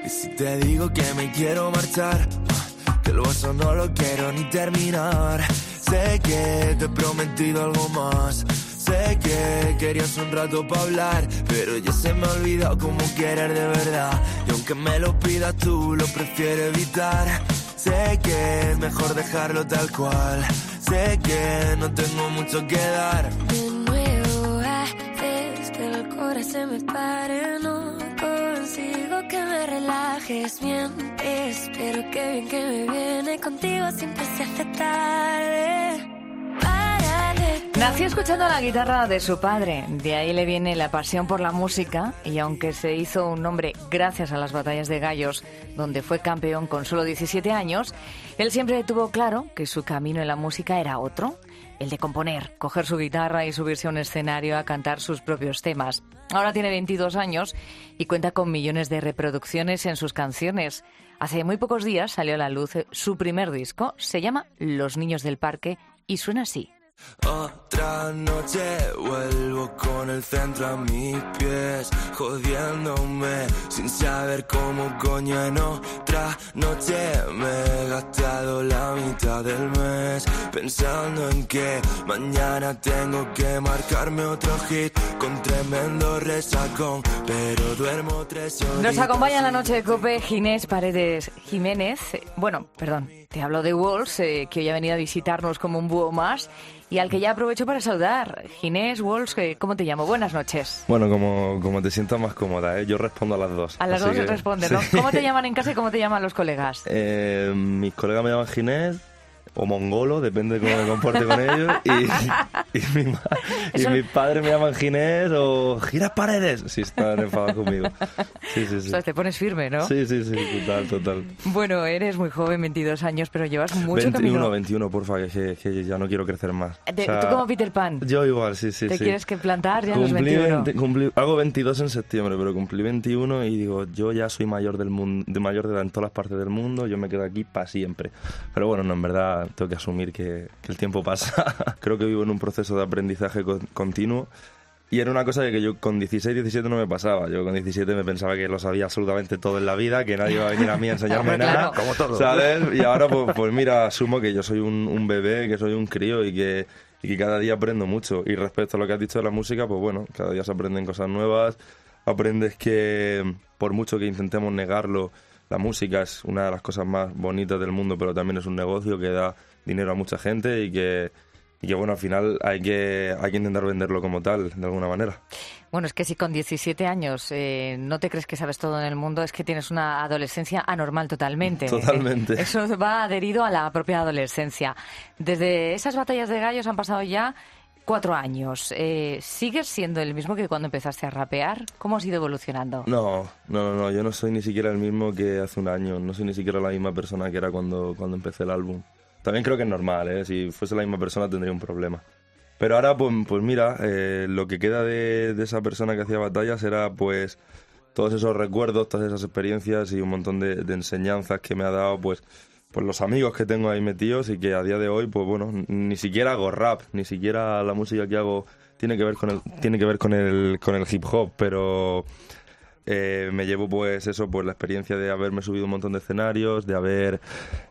Y si te digo que me quiero marchar, que el beso no lo quiero ni terminar. Sé que te he prometido algo más. Sé que querías un rato para hablar, pero ya se me ha olvidado cómo querer de verdad. Y aunque me lo pidas tú, lo prefiero evitar. Sé que es mejor dejarlo tal cual. Sé que no tengo mucho que dar. De nuevo haces que el corazón se me pare. No consigo que me relajes bien. Espero que bien que me viene. Contigo siempre se hace tarde. Nació escuchando la guitarra de su padre, de ahí le viene la pasión por la música y aunque se hizo un nombre gracias a las batallas de gallos, donde fue campeón con solo 17 años, él siempre tuvo claro que su camino en la música era otro, el de componer, coger su guitarra y subirse a un escenario a cantar sus propios temas. Ahora tiene 22 años y cuenta con millones de reproducciones en sus canciones. Hace muy pocos días salió a la luz su primer disco, se llama Los Niños del Parque y suena así. Otra noche vuelvo con el centro a mis pies, jodiéndome sin saber cómo coño. En otra noche me he gastado la mitad del mes pensando en que mañana tengo que marcarme otro hit con tremendo resacón, pero duermo 3 horas. Nos acompaña en la noche de COPE Ginés Paredes Jiménez. Te hablo de Walls, que hoy ha venido a visitarnos como un búho más y al que ya aprovecho para saludar. Ginés, Walls, ¿cómo te llamo? Buenas noches. Bueno, como te sientas más cómoda, ¿eh? Yo respondo a las dos. A las dos se responde, ¿no? Sí. ¿Cómo te llaman en casa y cómo te llaman los colegas? Mis colegas me llaman Ginés o Mongolo, depende de cómo me comporte con ellos. Y mis padres me llaman Ginés o Ginés Paredes. Sí, están enfadados conmigo. Sí. O sea, te pones firme, ¿no? Sí, total. Bueno, eres muy joven, 22 años, pero llevas mucho camino. 21, porfa, que ya no quiero crecer más. O sea, ¿tú como Peter Pan? Yo igual, sí. ¿Te quieres que plantar ya a los 21? Hago 22 en septiembre, pero cumplí 21 y digo, yo ya soy mayor del mundo, de mayor de edad en todas las partes del mundo, yo me quedo aquí para siempre. Pero bueno, no, en verdad tengo que asumir que el tiempo pasa. Creo que vivo en un proceso de aprendizaje continuo y era una cosa que yo con 16, 17 no me pasaba. Yo con 17 me pensaba que lo sabía absolutamente todo en la vida, que nadie iba a venir a mí a enseñarme nada, como todo, ¿sabes? Y ahora pues mira, asumo que yo soy un bebé, que soy un crío y que cada día aprendo mucho. Y respecto a lo que has dicho de la música, pues bueno, cada día se aprenden cosas nuevas, aprendes que por mucho que intentemos negarlo, la música es una de las cosas más bonitas del mundo, pero también es un negocio que da dinero a mucha gente y que bueno, al final hay que intentar venderlo como tal, de alguna manera. Bueno, es que si con 17 años no te crees que sabes todo en el mundo, es que tienes una adolescencia anormal totalmente. Totalmente. Eso va adherido a la propia adolescencia. Desde esas batallas de gallos han pasado ya 4 años. ¿Sigues siendo el mismo que cuando empezaste a rapear? ¿Cómo has ido evolucionando? No, yo no soy ni siquiera el mismo que hace un año. No soy ni siquiera la misma persona que era cuando empecé el álbum. También creo que es normal, ¿eh? Si fuese la misma persona tendría un problema. Pero ahora, pues mira, lo que queda de esa persona que hacía batallas era pues todos esos recuerdos, todas esas experiencias y un montón de enseñanzas que me ha dado pues los amigos que tengo ahí metidos y que a día de hoy, pues bueno, ni siquiera hago rap, ni siquiera la música que hago tiene que ver con el hip hop, pero me llevo pues la experiencia de haberme subido un montón de escenarios, de haber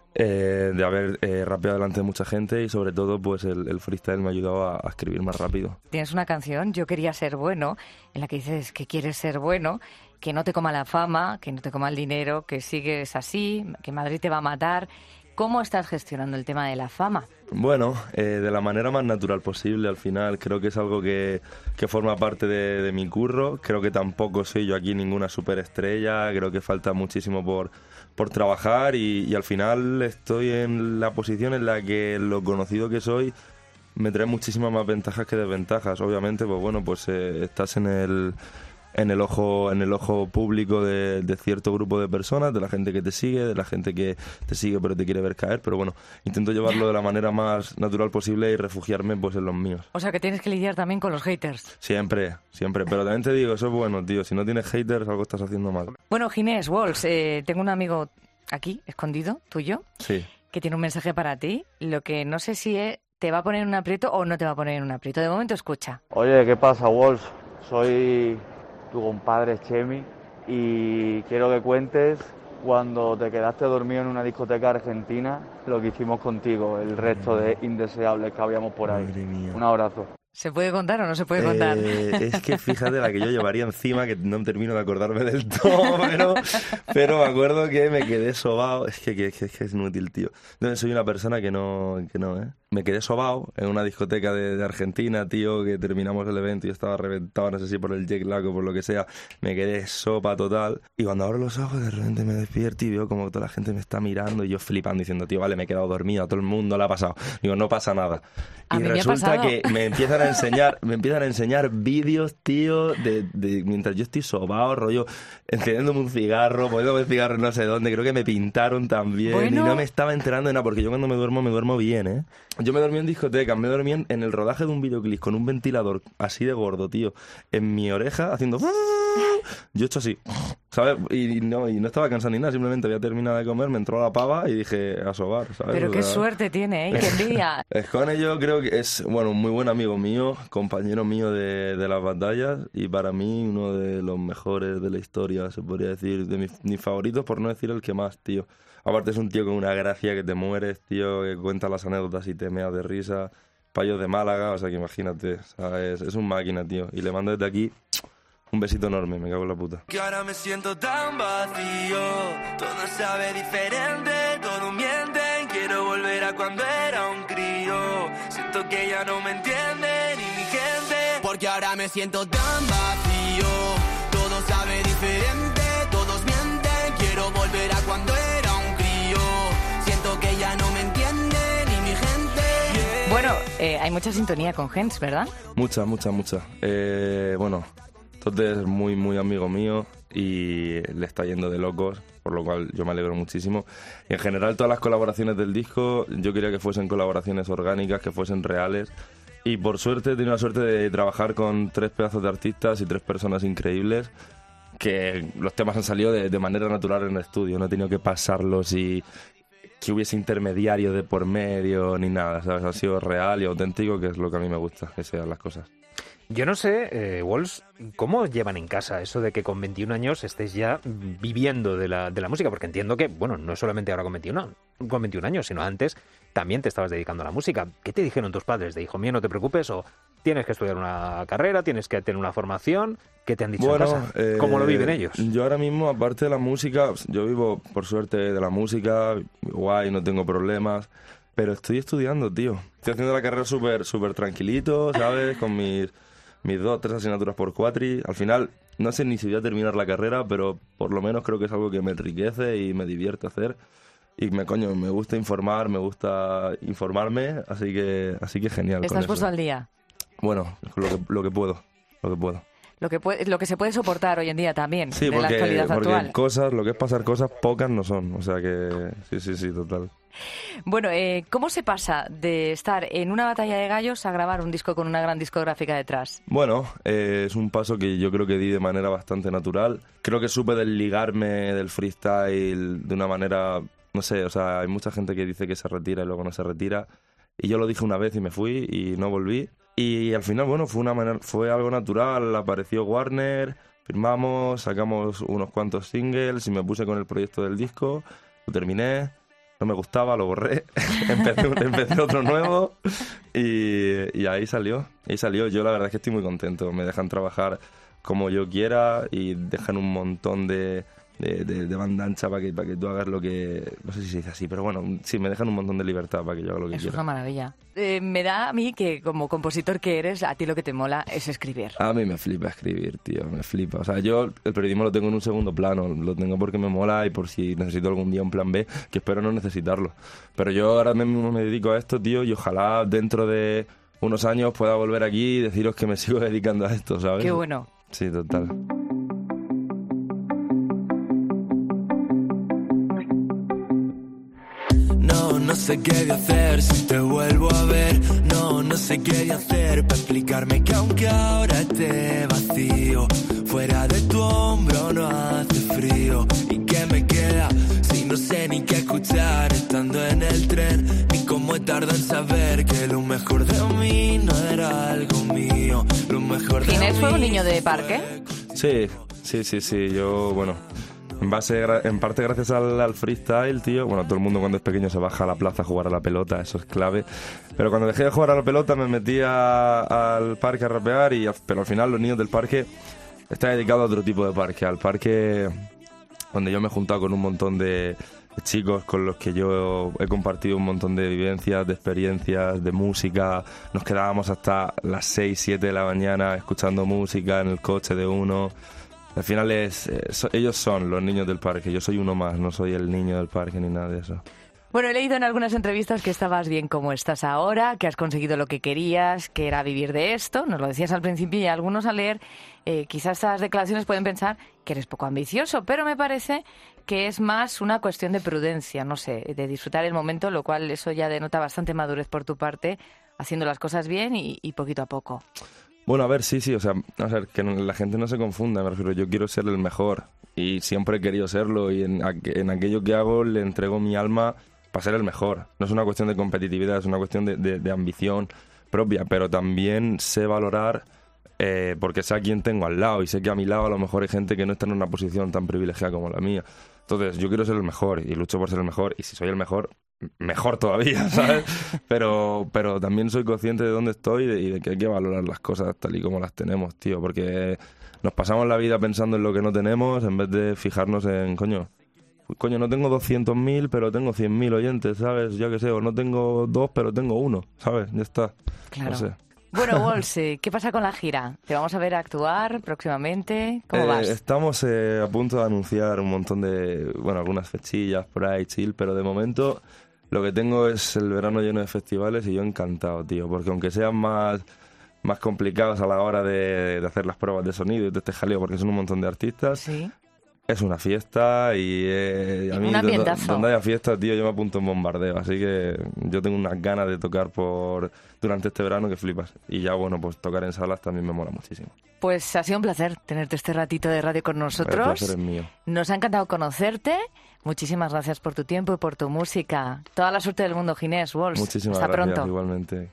rapeado delante de mucha gente y sobre todo pues el freestyle me ha ayudado a escribir más rápido. Tienes una canción, Yo quería ser bueno, en la que dices que quieres ser bueno, que no te coma la fama, que no te coma el dinero, que sigues así, que Madrid te va a matar. ¿Cómo estás gestionando el tema de la fama? Bueno, de la manera más natural posible al final. Creo que es algo que forma parte de mi curro. Creo que tampoco soy yo aquí ninguna superestrella. Creo que falta muchísimo por trabajar y al final estoy en la posición en la que lo conocido que soy me trae muchísimas más ventajas que desventajas. Obviamente, pues bueno, pues estás en el ojo público de cierto grupo de personas, de la gente que te sigue, de la gente que te sigue pero te quiere ver caer, pero bueno, intento llevarlo de la manera más natural posible y refugiarme pues en los míos. O sea que tienes que lidiar también con los haters. Siempre, pero también te digo, eso es bueno, tío, si no tienes haters algo estás haciendo mal. Bueno, Ginés, Walls, tengo un amigo aquí, escondido, tuyo, sí, que tiene un mensaje para ti, lo que no sé si te va a poner en un aprieto o no te va a poner en un aprieto. De momento escucha. Oye, ¿qué pasa, Walls? Soy tu compadre Chemi y quiero que cuentes cuando te quedaste dormido en una discoteca argentina, lo que hicimos contigo, el resto de indeseables que habíamos por ahí. Madre mía. Un abrazo. ¿Se puede contar o no se puede contar? Es que fíjate la que yo llevaría encima, que no termino de acordarme del todo, pero me acuerdo que me quedé sobao. Es que es inútil, tío. Entonces soy una persona que no, ¿eh? Me quedé sobao en una discoteca de Argentina, tío, que terminamos el evento y estaba reventado, no sé si por el jet lag o por lo que sea. Me quedé sopa total. Y cuando abro los ojos, de repente me despierto y veo como toda la gente me está mirando y yo flipando, diciendo, tío, vale, me he quedado dormido, a todo el mundo le ha pasado. Digo, no pasa nada. Y resulta que me empiezan a enseñar vídeos, tío, de mientras yo estoy sobao, rollo, encendiéndome un cigarro, poniéndome el cigarro no sé dónde, creo que me pintaron también. Bueno. Y no me estaba enterando de nada, porque yo cuando me duermo bien, ¿eh? Yo me dormí en discotecas, me dormí en el rodaje de un videoclip con un ventilador así de gordo, tío, en mi oreja, haciendo... Yo he hecho así, ¿sabes? Y no estaba cansado ni nada, simplemente había terminado de comer, me entró la pava y dije, a sobar, ¿sabes? Pero qué suerte tiene, ¿eh? Qué envidia. Escone yo creo que es, bueno, un muy buen amigo mío, compañero mío de las batallas y para mí uno de los mejores de la historia, se podría decir, de mis favoritos, por no decir el que más, tío. Aparte es un tío con una gracia que te mueres, tío, que cuenta las anécdotas y te meas de risa. Payos de Málaga, o sea que imagínate, ¿sabes? Es un máquina, tío. Y le mando desde aquí un besito enorme, me cago en la puta. Que ahora me siento tan vacío, todo sabe diferente, todo miente. Quiero volver a cuando era un crío. Siento que ya no me entiende ni mi gente. Porque ahora me siento tan vacío, todo sabe diferente, todos mienten. Quiero volver a cuando era un crío. Siento que ya no me entiende ni mi gente. Yeah. Bueno, hay mucha sintonía con Gens, ¿verdad? Mucha. Bueno, Tote es muy amigo mío y le está yendo de locos, por lo cual yo me alegro muchísimo. Y en general todas las colaboraciones del disco yo quería que fuesen colaboraciones orgánicas, que fuesen reales. Y por suerte he tenido la suerte de trabajar con 3 pedazos de artistas y 3 personas increíbles, que los temas han salido de manera natural en el estudio, no he tenido que pasarlos y que hubiese intermediarios de por medio ni nada, ¿sabes? Ha sido real y auténtico, que es lo que a mí me gusta, que sean las cosas. Yo no sé, Walls, ¿cómo llevan en casa eso de que con 21 años estés ya viviendo de la música? Porque entiendo que, bueno, no es solamente ahora con 21 años, sino antes también te estabas dedicando a la música. ¿Qué te dijeron tus padres? ¿De hijo mío, no te preocupes? ¿O tienes que estudiar una carrera, tienes que tener una formación? ¿Qué te han dicho en casa? ¿Cómo lo viven ellos? Yo ahora mismo, aparte de la música, yo vivo, por suerte, de la música, guay, no tengo problemas, pero estoy estudiando, tío. Estoy haciendo la carrera súper tranquilito, ¿sabes? Con mis 2, 3 asignaturas por cuatri. Al final, no sé ni si voy a terminar la carrera, pero por lo menos creo que es algo que me enriquece y me divierte hacer. Y me gusta informar, me gusta informarme, así que genial. ¿Estás puesto al día? Bueno, lo que puedo. Lo que se puede soportar hoy en día también, sí, de la actualidad actual. Porque lo que es pasar cosas, pocas no son. O sea que sí, total. Bueno, ¿cómo se pasa de estar en una batalla de gallos a grabar un disco con una gran discográfica detrás? Bueno, es un paso que yo creo que di de manera bastante natural. Creo que supe desligarme del freestyle de una manera, no sé, o sea, hay mucha gente que dice que se retira y luego no se retira. Y yo lo dije una vez y me fui y no volví. Y al final, bueno, fue algo natural. Apareció Warner, firmamos, sacamos unos cuantos singles y me puse con el proyecto del disco. Lo terminé, no me gustaba, lo borré, empecé otro nuevo y ahí salió. Yo la verdad es que estoy muy contento. Me dejan trabajar como yo quiera y dejan un montón de banda ancha para que tú hagas lo que... No sé si se dice así, pero bueno, sí, me dejan un montón de libertad para que yo haga lo que quiera. Eso es una maravilla. Me da a mí que como compositor que eres, a ti lo que te mola es escribir. A mí me flipa escribir, tío, me flipa. O sea, yo el periodismo lo tengo en un segundo plano, lo tengo porque me mola y por si necesito algún día un plan B, que espero no necesitarlo. Pero yo ahora mismo me dedico a esto, tío, y ojalá dentro de unos años pueda volver aquí y deciros que me sigo dedicando a esto, ¿sabes? Qué bueno. Sí, total. No sé qué de hacer si te vuelvo a ver. No sé qué de hacer para explicarme que aunque ahora esté vacío, fuera de tu hombro no hace frío. ¿Y qué me queda si no sé ni qué escuchar estando en el tren? Ni cómo he tardado en saber que lo mejor de mí no era algo mío. Lo mejor de ¿Ginés mí fue un niño de parque? Sí, Sí, yo, bueno, en parte gracias al freestyle, tío. Bueno, todo el mundo cuando es pequeño se baja a la plaza a jugar a la pelota, eso es clave. Pero cuando dejé de jugar a la pelota me metí al parque a rapear, pero al final los niños del parque están dedicados a otro tipo de parque, al parque donde yo me he juntado con un montón de chicos con los que yo he compartido un montón de vivencias, de experiencias, de música. Nos quedábamos hasta las 6, 7 de la mañana escuchando música en el coche de uno. Al final ellos son los niños del parque, yo soy uno más, no soy el niño del parque ni nada de eso. Bueno, he leído en algunas entrevistas que estabas bien como estás ahora, que has conseguido lo que querías, que era vivir de esto, nos lo decías al principio, y algunos al leer quizás estas declaraciones pueden pensar que eres poco ambicioso, pero me parece que es más una cuestión de prudencia, no sé, de disfrutar el momento, lo cual eso ya denota bastante madurez por tu parte, haciendo las cosas bien y poquito a poco. Bueno, a ver, sí, o sea, que la gente no se confunda, me refiero, yo quiero ser el mejor y siempre he querido serlo y en aquello que hago le entrego mi alma para ser el mejor. No es una cuestión de competitividad, es una cuestión de ambición propia, pero también sé valorar porque sé a quién tengo al lado y sé que a mi lado a lo mejor hay gente que no está en una posición tan privilegiada como la mía. Entonces yo quiero ser el mejor y lucho por ser el mejor, y si soy el mejor, mejor todavía, ¿sabes? Pero también soy consciente de dónde estoy y de que hay que valorar las cosas tal y como las tenemos, tío, porque nos pasamos la vida pensando en lo que no tenemos en vez de fijarnos en, coño, no tengo 200.000, pero tengo 100.000 oyentes, ¿sabes? Yo qué sé, o no tengo 2, pero tengo 1, ¿sabes? Ya está. Claro. No sé. Bueno, Walls, ¿qué pasa con la gira? ¿Te vamos a ver actuar próximamente? ¿Cómo vas? Estamos a punto de anunciar un montón de, algunas fechillas por ahí, chill, pero de momento lo que tengo es el verano lleno de festivales y yo encantado, tío, porque aunque sean más complicados a la hora de hacer las pruebas de sonido y de este jaleo, porque son un montón de artistas, ¿Sí? Es una fiesta y a mí donde haya fiesta, tío, yo me apunto en bombardeo. Así que yo tengo unas ganas de tocar durante este verano que flipas. Y ya, bueno, pues tocar en salas también me mola muchísimo. Pues ha sido un placer tenerte este ratito de radio con nosotros. El placer es mío. Nos ha encantado conocerte. Muchísimas gracias por tu tiempo y por tu música. Toda la suerte del mundo, Ginés, Walls. Muchísimas Hasta gracias, pronto. Igualmente.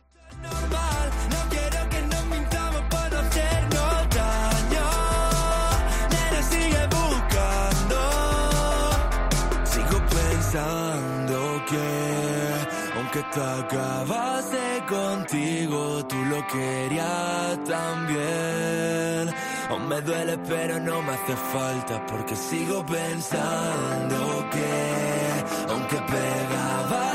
Que aunque te acabase contigo, tú lo querías también. Aún me duele pero no me hace falta, porque sigo pensando que aunque pegaba